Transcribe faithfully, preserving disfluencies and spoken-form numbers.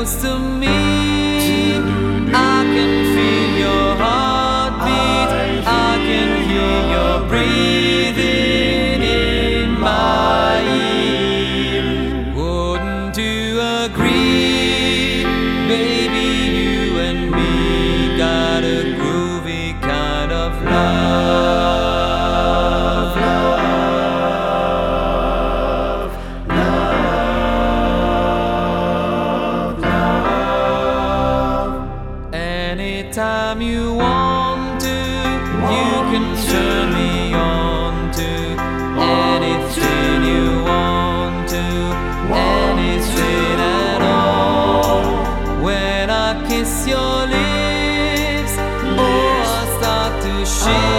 close to me, I can feel your heartbeat, I can hear your breathing in my ear. Wouldn't you agree, baby, you and me got a groovy kind of love, love, love, love. Anytime you want to, you can turn me on to anything you want to, anything at all. When I kiss your lips, oh, I start to shiver.